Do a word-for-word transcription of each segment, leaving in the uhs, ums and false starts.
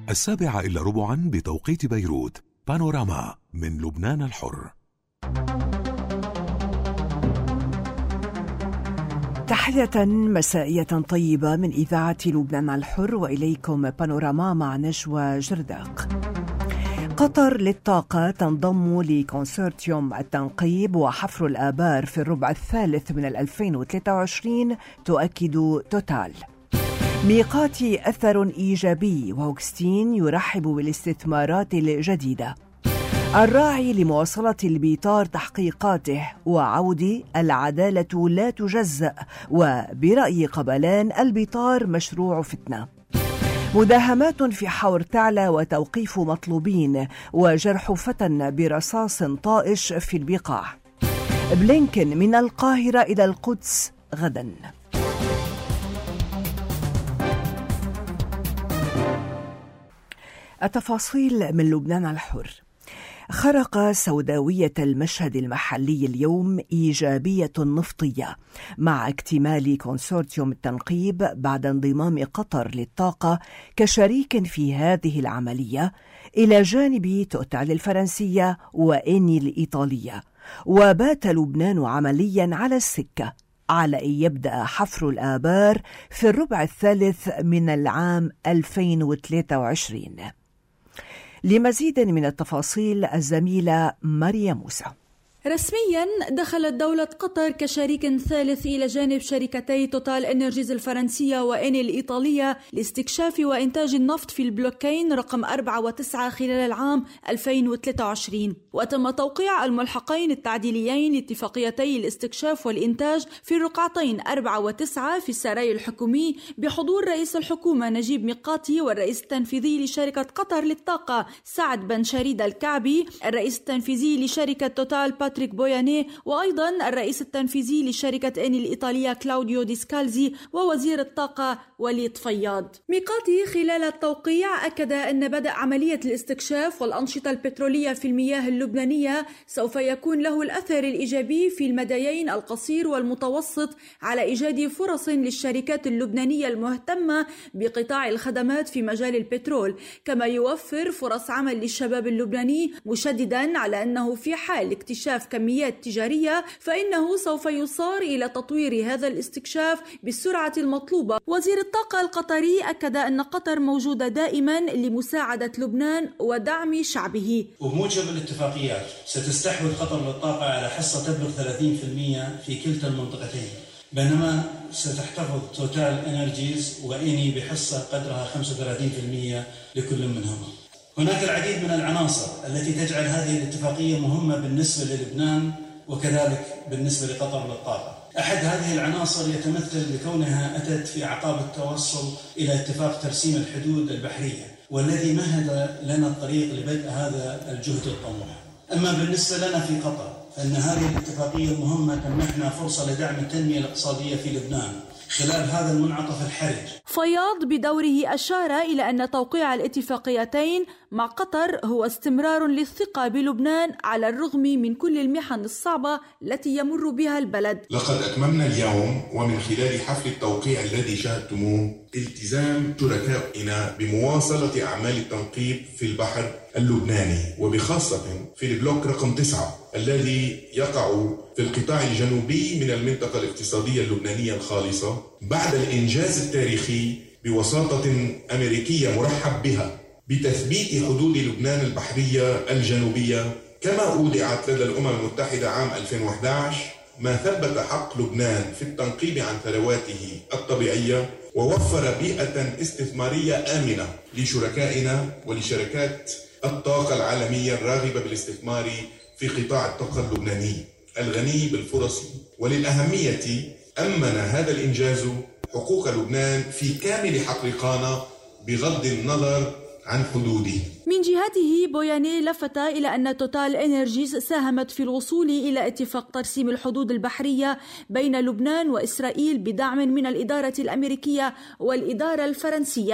السابعة إلا ربعا بتوقيت بيروت. بانوراما من لبنان الحر. تحية مسائية طيبة من إذاعة لبنان الحر، وإليكم بانوراما مع نجوى جرداق. قطر للطاقة تنضم لكونسورتيوم التنقيب وحفر الآبار في الربع الثالث من ألفين وثلاثة وعشرين، تؤكد توتال. ميقات أثر إيجابي، وهوكستين يرحب بالاستثمارات الجديدة. الراعي لمواصلة البيطار تحقيقاته، وعودة العدالة لا تجزأ، وبرأي قبلان البيطار مشروع فتنة. مداهمات في حور تعلى وتوقيف مطلوبين، وجرح فتى برصاص طائش في البقاع. بلينكن من القاهرة إلى القدس غدا. التفاصيل من لبنان الحر. خرق سوداوية المشهد المحلي اليوم إيجابية نفطية مع اكتمال كونسورتيوم التنقيب بعد انضمام قطر للطاقة كشريك في هذه العملية إلى جانب توتال الفرنسية وإني الإيطالية. وبات لبنان عمليا على السكة على أن يبدأ حفر الآبار في الربع الثالث من العام ألفين وثلاثة وعشرين. لمزيد من التفاصيل الزميلة مريم موسى. رسميا دخلت دولة قطر كشريك ثالث إلى جانب شركتي توتال إنرجيز الفرنسية وإني الإيطالية لاستكشاف وإنتاج النفط في البلوكين رقم أربعة وتسعة خلال العام ألفين وثلاثة وعشرين. وتم توقيع الملحقين التعديليين لاتفاقيتي الاستكشاف والإنتاج في الرقعتين أربعة وتسعة في السراي الحكومي بحضور رئيس الحكومة نجيب ميقاتي والرئيس التنفيذي لشركة قطر للطاقة سعد بن شريد الكعبي، الرئيس التنفيذي لشركة توتال باتريك بوياني، وأيضا الرئيس التنفيذي لشركة إني الإيطالية كلاوديو ديسكالزي، ووزير الطاقة وليد فياض. ميقاتي خلال التوقيع أكد أن بدء عملية الاستكشاف والأنشطة البترولية في المياه اللبنانية سوف يكون له الأثر الإيجابي في المديين القصير والمتوسط على إيجاد فرص للشركات اللبنانية المهتمة بقطاع الخدمات في مجال البترول، كما يوفر فرص عمل للشباب اللبناني، مشددا على أنه في حال اكتشاف كميات تجارية فإنه سوف يصار إلى تطوير هذا الاستكشاف بالسرعة المطلوبة. وزير الطاقة القطري أكد أن قطر موجودة دائما لمساعدة لبنان ودعم شعبه. وبموجب الاتفاقيات ستستحوذ قطر للطاقة على حصة تبلغ ثلاثين بالمئة في كلتا المنطقتين، بينما ستحتفظ توتال إنرجيز وإني بحصة قدرها خمسة وثلاثين بالمئة لكل منهما. هناك العديد من العناصر التي تجعل هذه الاتفاقية مهمة بالنسبة للبنان وكذلك بالنسبة لقطر للطاقة. أحد هذه العناصر يتمثل بكونها أتت في أعقاب التوصل إلى اتفاق ترسيم الحدود البحرية، والذي مهد لنا الطريق لبدء هذا الجهد الطموح. أما بالنسبة لنا في قطر فإن هذه الاتفاقية المهمة تمنحنا فرصة لدعم التنمية الاقتصادية في لبنان خلال هذا المنعطف الحرج. فياض بدوره أشار إلى أن توقيع الاتفاقيتين مع قطر هو استمرار للثقة بلبنان على الرغم من كل المحن الصعبة التي يمر بها البلد. لقد أتممنا اليوم ومن خلال حفل التوقيع الذي شاهدتموه التزام شركائنا بمواصلة أعمال التنقيب في البحر اللبناني، وبخاصة في البلوك رقم تسعة الذي يقع في القطاع الجنوبي من المنطقة الاقتصادية اللبنانية الخالصة، بعد الإنجاز التاريخي بوساطة أمريكية مرحب بها بتثبيت حدود لبنان البحرية الجنوبية، كما أودعت لدى الأمم المتحدة عام ألفين وأحد عشر، ما ثبت حق لبنان في التنقيب عن ثرواته الطبيعية ووفر بيئة استثمارية آمنة لشركائنا ولشركات الطاقة العالمية الراغبة بالاستثمار في قطاع الطاقة اللبناني الغني بالفرص. وللأهمية أمن هذا الإنجاز حقوق لبنان في كامل حقيقانا بغض النظر عن حدوده. من جهته بوياني لفت إلى أن توتال إنرجيز ساهمت في الوصول إلى اتفاق ترسيم الحدود البحرية بين لبنان وإسرائيل بدعم من الإدارة الأمريكية والإدارة الفرنسية.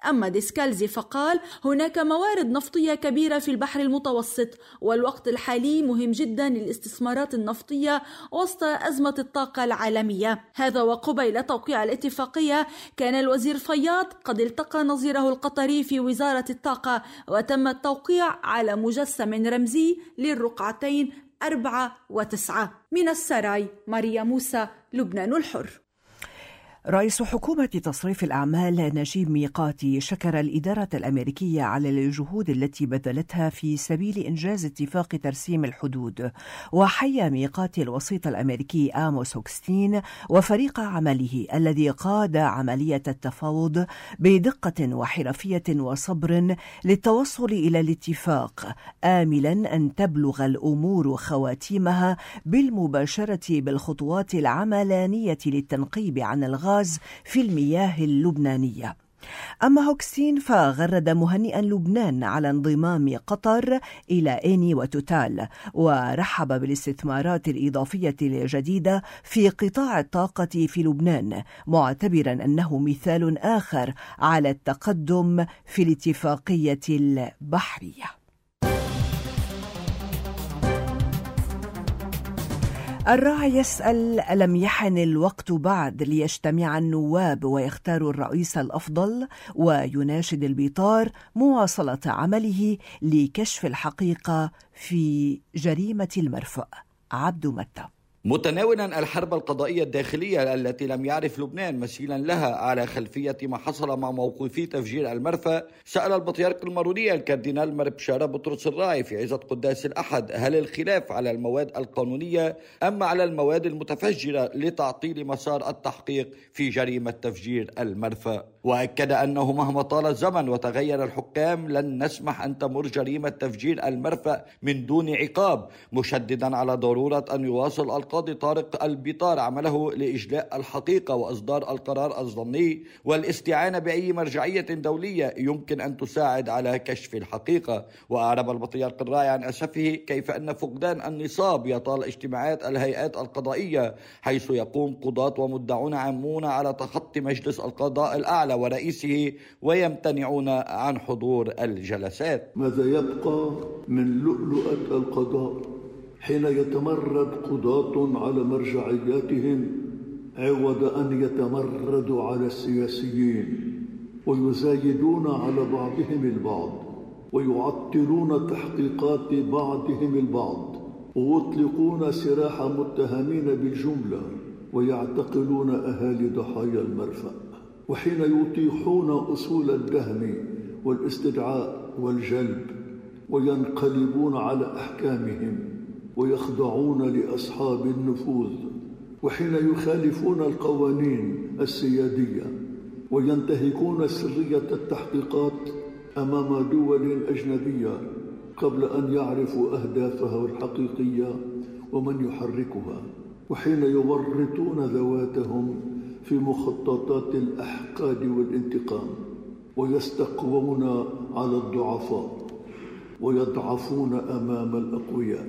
أما ديسكالزي فقال هناك موارد نفطية كبيرة في البحر المتوسط، والوقت الحالي مهم جدا للاستثمارات النفطية وسط أزمة الطاقة العالمية. هذا وقبيل توقيع الاتفاقية كان الوزير فياض قد التقى نظيره القطري في وزارة الطاقة، وتم التوقيع على مجسم رمزي للرقعتين أربعة وتسعة. من السراي ماريا موسى، لبنان الحر. رئيس حكومة تصريف الأعمال نجيب ميقاتي شكر الإدارة الأمريكية على الجهود التي بذلتها في سبيل إنجاز اتفاق ترسيم الحدود، وحيا ميقاتي الوسيط الأمريكي آموس هوكستين وفريق عمله الذي قاد عملية التفاوض بدقة وحرفية وصبر للتوصل إلى الاتفاق، آملا أن تبلغ الأمور خواتيمها بالمباشرة بالخطوات العملانية للتنقيب عن الغاز في المياه اللبنانية. أما هوكستين فغرد مهنئا لبنان على انضمام قطر إلى إيني وتوتال، ورحب بالاستثمارات الإضافية الجديدة في قطاع الطاقة في لبنان، معتبرا أنه مثال آخر على التقدم في الاتفاقية البحرية. الراعي يسأل: ألم يحن الوقت بعد ليجتمع النواب ويختاروا الرئيس الأفضل؟ ويناشد البيطار مواصلة عمله لكشف الحقيقة في جريمة المرفأ. عبد متى. متناولا الحرب القضائية الداخلية التي لم يعرف لبنان مثيلا لها على خلفية ما حصل مع موقوفي تفجير المرفأ، سأل البطريرك الماروني الكاردينال مر بشارة بطرس الراعي في عظة قداس الأحد: هل الخلاف على المواد القانونية أم على المواد المتفجرة لتعطيل مسار التحقيق في جريمة تفجير المرفأ؟ وأكد أنه مهما طال الزمن وتغير الحكام لن نسمح أن تمر جريمة تفجير المرفأ من دون عقاب، مشددا على ضرورة أن يواصل القاضي طارق البيطار عمله لإجلاء الحقيقة وإصدار القرار الضمني والاستعانة بأي مرجعية دولية يمكن أن تساعد على كشف الحقيقة. وأعرب البطريرك الراعي عن أسفه كيف أن فقدان النصاب يطال اجتماعات الهيئات القضائية، حيث يقوم قضاة ومدعون عامون على تخطي مجلس القضاء الأعلى ورئيسه ويمتنعون عن حضور الجلسات. ماذا يبقى من لؤلؤة القضاء حين يتمرد قضاة على مرجعياتهم عوض أن يتمردوا على السياسيين، ويزايدون على بعضهم البعض ويعطلون تحقيقات بعضهم البعض، ويطلقون سراح متهمين بالجملة ويعتقلون أهالي ضحايا المرفأ، وحين يطيحون أصول الدهم والاستدعاء والجلب وينقلبون على أحكامهم ويخضعون لأصحاب النفوذ، وحين يخالفون القوانين السيادية وينتهكون سرية التحقيقات أمام دول أجنبية قبل أن يعرفوا أهدافها الحقيقية ومن يحركها، وحين يورطون ذواتهم في مخططات الأحقاد والانتقام ويستقوون على الضعفاء ويضعفون أمام الأقوياء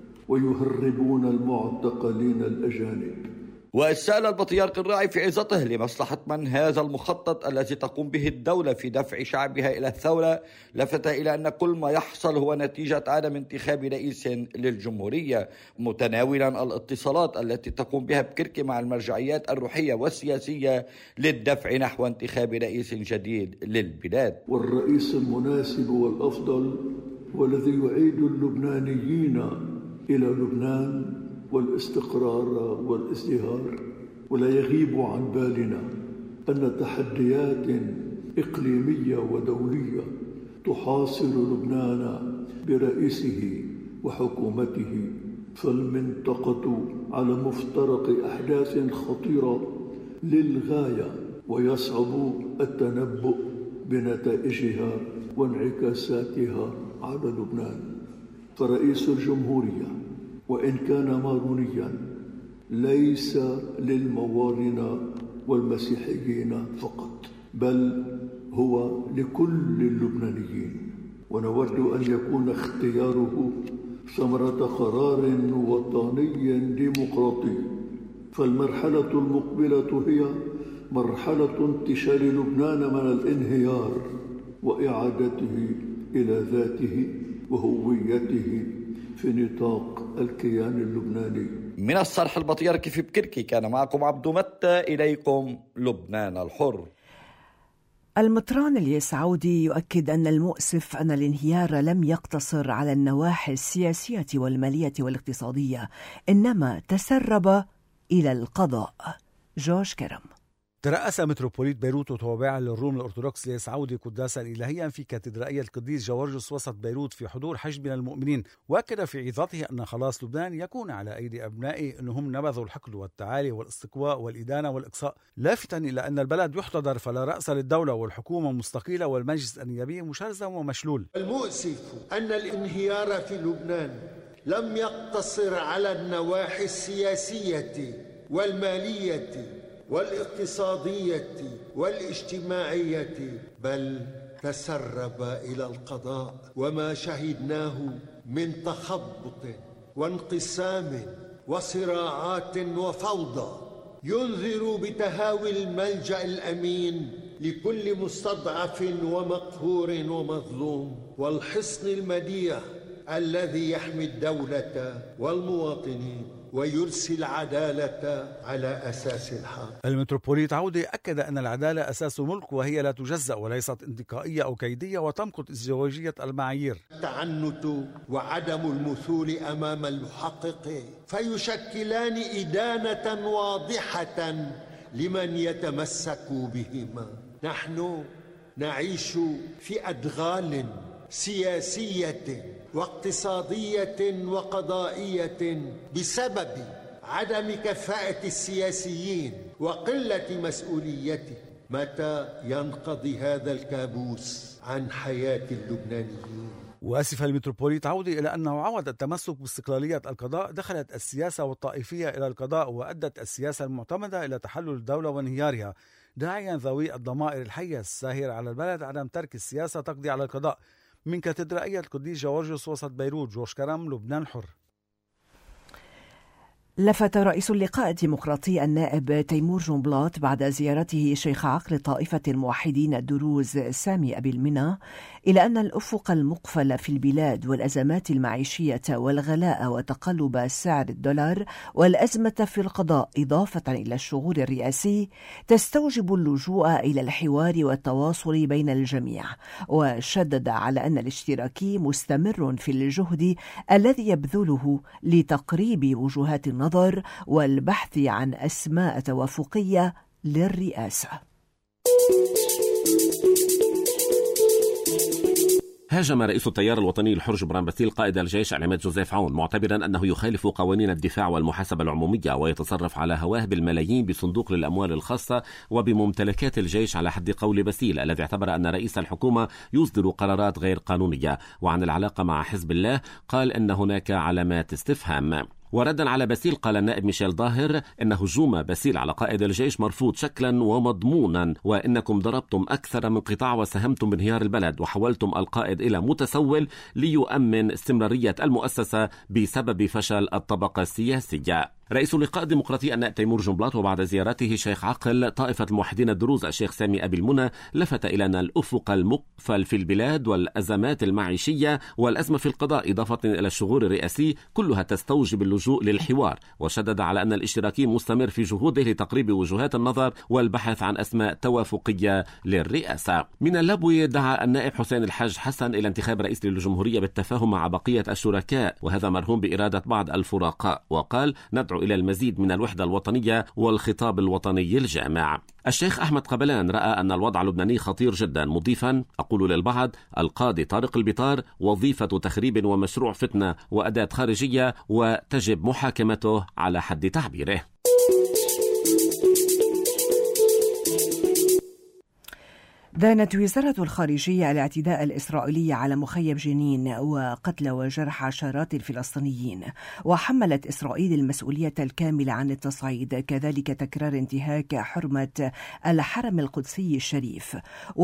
ويهربون المعتقلين الأجانب. وسأل البطريرك الراعي في عظته لمصلحة من هذا المخطط الذي تقوم به الدولة في دفع شعبها إلى الثورة، لفت إلى أن كل ما يحصل هو نتيجة عدم انتخاب رئيس للجمهورية، متناولا الاتصالات التي تقوم بها بكركي مع المرجعيات الروحية والسياسية للدفع نحو انتخاب رئيس جديد للبلاد. والرئيس المناسب والأفضل والذي يعيد اللبنانيين إلى لبنان والاستقرار والازدهار. ولا يغيب عن بالنا أن تحديات إقليمية ودولية تحاصر لبنان برئيسه وحكومته، فالمنطقة على مفترق أحداث خطيرة للغاية، ويصعب التنبؤ بنتائجها وانعكاساتها على لبنان. فرئيس الجمهورية وإن كان مارونيا ليس للموالين والمسيحيين فقط، بل هو لكل اللبنانيين، ونود أن يكون اختياره ثمرة قرار وطني ديمقراطي فالمرحلة المقبلة هي مرحلة انتشال لبنان من الانهيار وإعادته إلى ذاته وهويته في نطاق الكيان اللبناني. من الصرح البطيركي في بكركي كان معكم عبدو متى، إليكم لبنان الحر. المطران الياس عودي يؤكد أن المؤسف أن الانهيار لم يقتصر على النواحي السياسية والمالية والاقتصادية، إنما تسرب إلى القضاء. جورج كرم. ترأس متروبوليت بيروت وتوابعها للروم الأرثوذكس الياس عودي قداسا إلهيا في كاتدرائية القديس جورجيوس وسط بيروت في حضور حشد من المؤمنين، وأكد في عظته أن خلاص لبنان يكون على أيدي أبنائه أنهم نبذوا الحقد والتعالي والاستقواء والإدانة والإقصاء، لافتا إلى أن البلد يحتضر فلا رأس للدولة والحكومة مستقيلة والمجلس النيابي مشرذم ومشلول. المؤسف أن الانهيار في لبنان لم يقتصر على النواحي السياسية والمالية والاقتصادية والاجتماعية، بل تسرب إلى القضاء، وما شهدناه من تخبط وانقسام وصراعات وفوضى ينذر بتهاوي الملجأ الأمين لكل مستضعف ومقهور ومظلوم، والحصن المديح الذي يحمي الدولة والمواطنين ويرسي العدالة على أساس الحق. المتروبوليت عودي أكد أن العدالة أساس الملك، وهي لا تجزأ وليست انتقائية أو كيدية وتمقت ازدواجية المعايير. التعنت وعدم المثول أمام المحقق فيشكلان إدانة واضحة لمن يتمسك بهما. نحن نعيش في أدغال سياسية واقتصادية وقضائية بسبب عدم كفاءة السياسيين وقلة مسؤوليته. متى ينقضي هذا الكابوس عن حياة اللبنانيين؟ وأسف المتروبوليت عودي إلى أنه عود التمسك باستقلالية القضاء دخلت السياسة والطائفية إلى القضاء، وأدت السياسة المعتمدة إلى تحلل الدولة وانهيارها، داعيا ذوي الضمائر الحية الساهرة على البلد عدم ترك السياسة تقضي على القضاء. من كاتدرائية القديس جورجيوس وسط بيروت، جورج كرم، لبنان حر. لفت رئيس اللقاء الديمقراطي النائب تيمور جنبلاط بعد زيارته شيخ عقل طائفة الموحدين الدروز سامي أبي المنى إلى أن الأفق المقفل في البلاد والأزمات المعيشية والغلاء وتقلب سعر الدولار والأزمة في القضاء إضافة إلى الشغور الرئاسي تستوجب اللجوء إلى الحوار والتواصل بين الجميع، وشدد على أن الاشتراكي مستمر في الجهد الذي يبذله لتقريب وجهات النظر النظر والبحث عن أسماء توافقية للرئاسة. هاجم رئيس التيار الوطني الحر جبران باسيل قائد الجيش عماد جوزيف عون، معتبرا أنه يخالف قوانين الدفاع والمحاسبة العمومية ويتصرف على هواه بالملايين بصندوق للأموال الخاصة وبممتلكات الجيش، على حد قول باسيل الذي اعتبر أن رئيس الحكومة يصدر قرارات غير قانونية. وعن العلاقة مع حزب الله قال أن هناك علامات استفهام. وردا على باسيل قال النائب ميشيل ظاهر إن هجوم باسيل على قائد الجيش مرفوض شكلا ومضمونا، وإنكم ضربتم أكثر من قطاع وساهمتم بانهيار البلد وحولتم القائد إلى متسول ليؤمن استمرارية المؤسسة بسبب فشل الطبقة السياسية. رئيس اللقاء الديمقراطي النائب تيمور جنبلاط وبعد زيارته شيخ عقل طائفة الموحدين الدروز الشيخ سامي أبي المنى لفت إلى أن الأفق المقفل في البلاد والأزمات المعيشية والأزمة في القضاء إضافة إلى الشغور الرئاسي كلها تستوجب اللجوء للحوار، وشدد على أن الاشتراكي مستمر في جهوده لتقريب وجهات النظر والبحث عن أسماء توافقية للرئاسة. من اللبوي دعا النائب حسين الحاج حسن إلى انتخاب رئيس للجمهورية بالتفاهم مع بقية الشركاء، وهذا مرهون بإرادة بعض الفرقاء، وقال ندعو إلى المزيد من الوحدة الوطنية والخطاب الوطني الجامع. الشيخ أحمد قبلان رأى أن الوضع اللبناني خطير جدا، مضيفا أقول للبعض القاضي طارق البطار وظيفة تخريب ومشروع فتنة وأداة خارجية وتجب محاكمته على حد تعبيره. دانت وزارة الخارجية الاعتداء الإسرائيلي على مخيم جنين وقتل وجرح عشرات الفلسطينيين، وحملت إسرائيل المسؤولية الكاملة عن التصعيد، كذلك تكرار انتهاك حرمة الحرم القدسي الشريف،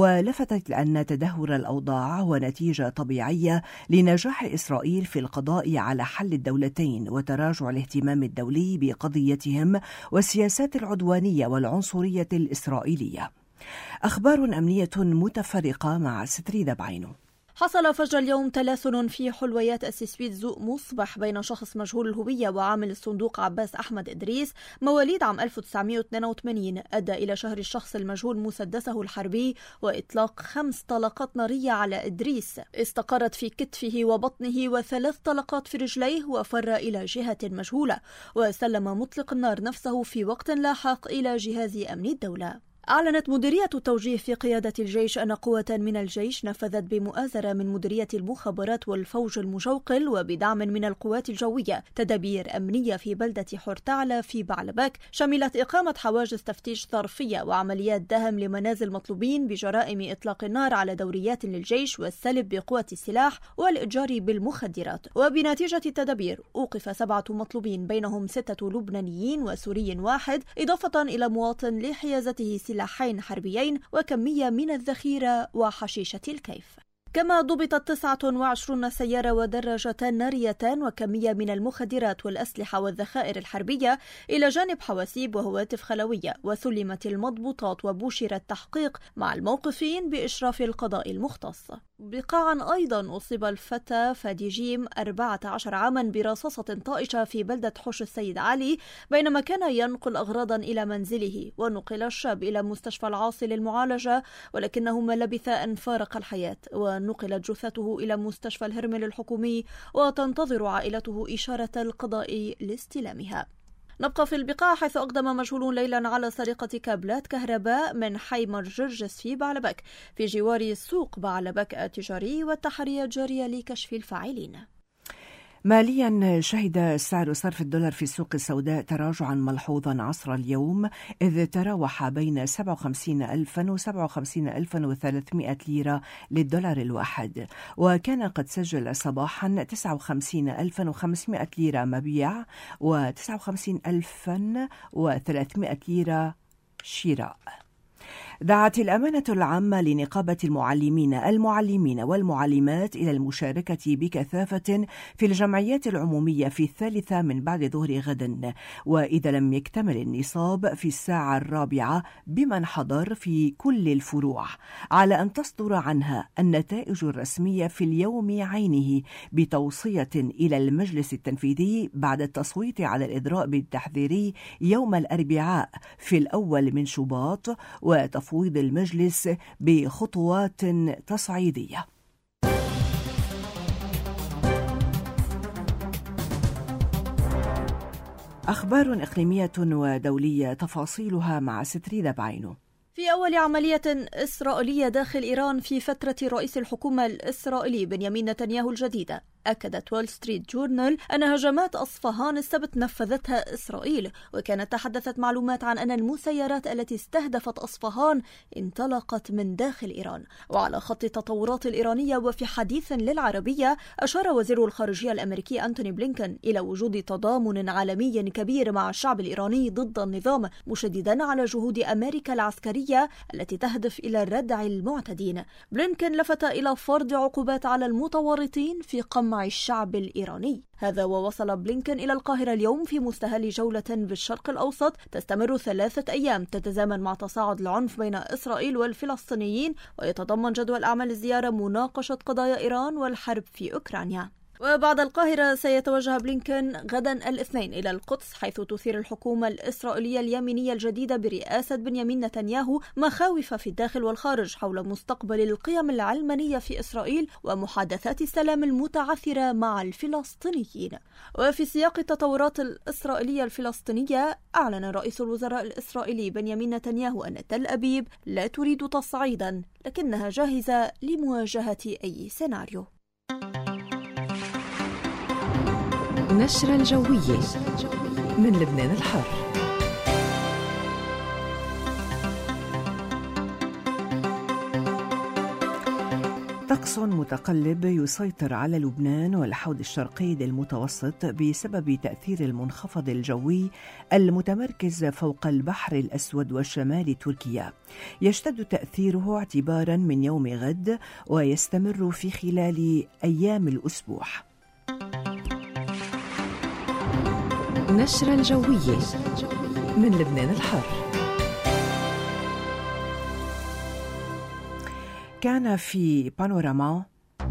ولفتت أن تدهور الأوضاع هو نتيجة طبيعية لنجاح إسرائيل في القضاء على حل الدولتين وتراجع الاهتمام الدولي بقضيتهم والسياسات العدوانية والعنصرية الإسرائيلية. أخبار أمنية متفرقة مع ستريدة بعينو. حصل فجر اليوم تلاثن في حلويات السويد ذو مصبح بين شخص مجهول الهوية وعامل الصندوق عباس أحمد إدريس مواليد عام ألف وتسعمائة واثنين وثمانين، أدى إلى شهر الشخص المجهول مسدسه الحربي وإطلاق خمس طلقات نارية على إدريس استقرت في كتفه وبطنه وثلاث طلقات في رجليه، وفر إلى جهة مجهولة، وسلم مطلق النار نفسه في وقت لاحق إلى جهاز أمن الدولة. أعلنت مديرية التوجيه في قيادة الجيش أن قوة من الجيش نفذت بمؤازرة من مديرية المخابرات والفوج المجوقل وبدعم من القوات الجوية تدابير أمنية في بلدة حورتعلة في بعلبك، شملت إقامة حواجز تفتيش ظرفية وعمليات دهم لمنازل مطلوبين بجرائم إطلاق النار على دوريات للجيش والسلب بقوة السلاح والإتجار بالمخدرات. وبنتيجة التدابير أوقف سبعة مطلوبين بينهم ستة لبنانيين وسوري واحد، إضافة إلى مواطن لحيازته سلاحين حربيين وكمية من الذخيرة وحشيشة الكيف. كما ضبطت تسعة وعشرين سيارة ودراجتان ناريتان وكمية من المخدرات والأسلحة والذخائر الحربية إلى جانب حواسيب وهواتف خلوية، وسلمت المضبوطات وبشر التحقيق مع الموقفين بإشراف القضاء المختص. بقاعا أيضا أصيب الفتى فادي جيم أربعة عشر عاما برصاصة طائشة في بلدة حوش السيد علي بينما كان ينقل أغراضا إلى منزله، ونقل الشاب إلى مستشفى العاصي للمعالجة ولكنه ما لبث أن فارق الحياة، ونقلت جثته إلى مستشفى الهرمل الحكومي وتنتظر عائلته إشارة القضاء لاستلامها. نبقى في البقاع حيث أقدم مجهولون ليلا على سرقة كابلات كهرباء من حي مرجرجس في بعلبك في جوار سوق بعلبك التجاري، والتحريات جارية لكشف الفاعلين. ماليا شهد سعر صرف الدولار في السوق السوداء تراجعا ملحوظا عصر اليوم، إذ تراوح بين سبعة وخمسين ألفا وسبعة وخمسين ألفا وثلاثمائة ليرة للدولار الواحد، وكان قد سجل صباحا تسعة وخمسين ألفا وخمسمائة ليرة مبيع وتسعة وخمسين ألفا وثلاثمائة ليرة شراء. دعت الأمانة العامة لنقابة المعلمين المعلمين والمعلمات إلى المشاركة بكثافة في الجمعيات العمومية في الثالثة من بعد ظهر غد، وإذا لم يكتمل النصاب في الساعة الرابعة بمن حضر في كل الفروع، على أن تصدر عنها النتائج الرسمية في اليوم عينه بتوصية إلى المجلس التنفيذي بعد التصويت على الإدراء بالتحذيري يوم الأربعاء في الأول من شباط، وتفويض المجلس بخطوات تصعيدية. أخبار إقليمية ودولية تفاصيلها مع ستريدة بعينو. في أول عملية إسرائيلية داخل إيران في فترة رئيس الحكومة الإسرائيلي بنيامين نتنياهو الجديدة، أكدت وول ستريت جورنال أن هجمات أصفهان السبت نفذتها إسرائيل، وكانت تحدثت معلومات عن أن المسيرات التي استهدفت أصفهان انطلقت من داخل إيران. وعلى خط التطورات الإيرانية وفي حديث للعربية، أشار وزير الخارجية الأمريكي أنتوني بلينكن إلى وجود تضامن عالمي كبير مع الشعب الإيراني ضد النظام، مشددا على جهود أمريكا العسكرية التي تهدف إلى ردع المعتدين. بلينكن لفت إلى فرض عقوبات على المتورطين في قمع مع الشعب الإيراني. هذا ووصل بلينكن إلى القاهرة اليوم في مستهل جولة بالشرق الأوسط تستمر ثلاثة أيام تتزامن مع تصاعد العنف بين إسرائيل والفلسطينيين، ويتضمن جدول أعمال الزيارة مناقشة قضايا إيران والحرب في أوكرانيا. وبعد القاهرة سيتوجه بلينكن غدا الاثنين إلى القدس، حيث تثير الحكومة الإسرائيلية اليمينية الجديدة برئاسة بنيامين نتنياهو مخاوف في الداخل والخارج حول مستقبل القيم العلمانية في إسرائيل ومحادثات السلام المتعثرة مع الفلسطينيين. وفي سياق التطورات الإسرائيلية الفلسطينية، أعلن رئيس الوزراء الإسرائيلي بنيامين نتنياهو أن تل أبيب لا تريد تصعيدا، لكنها جاهزة لمواجهة أي سيناريو. نشرة الجوية من لبنان الحر. طقس متقلب يسيطر على لبنان والحوض الشرقي للمتوسط بسبب تأثير المنخفض الجوي المتمركز فوق البحر الأسود وشمال تركيا. يشتد تأثيره اعتبارا من يوم غد ويستمر في خلال أيام الأسبوع. نشرة الجوية من لبنان الحر. كان في بانوراما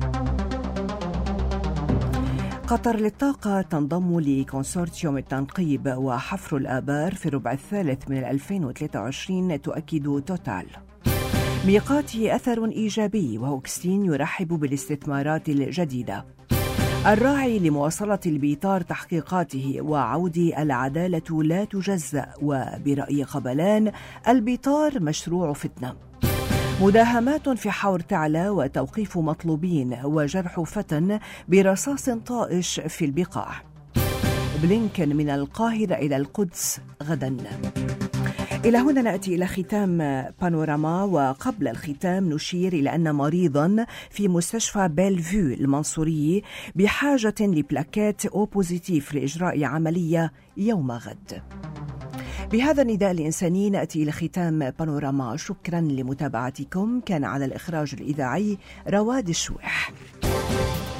قطر للطاقة تنضم لكونسورتيوم التنقيب وحفر الآبار في الربع الثالث من ألفين وثلاثة وعشرين، تؤكد توتال. ميقاتي أثر إيجابي وهوكستين يرحب بالاستثمارات الجديدة. الراعي لمواصلة البيطار تحقيقاته وعود العدالة لا تجزأ، وبرأي قبلان البيطار مشروع فتنة. مداهمات في حور تعلى وتوقيف مطلوبين وجرح فتى برصاص طائش في البقاع. بلينكن من القاهرة إلى القدس غدا. إلى هنا نأتي إلى ختام بانوراما، وقبل الختام نشير إلى أن مريضا في مستشفى بيلفيو المنصوري بحاجة لبلاكات أو بوزيتيف لإجراء عملية يوم غد. بهذا النداء الإنساني نأتي إلى ختام بانوراما. شكرا لمتابعتكم. كان على الإخراج الإذاعي رواد الشويح.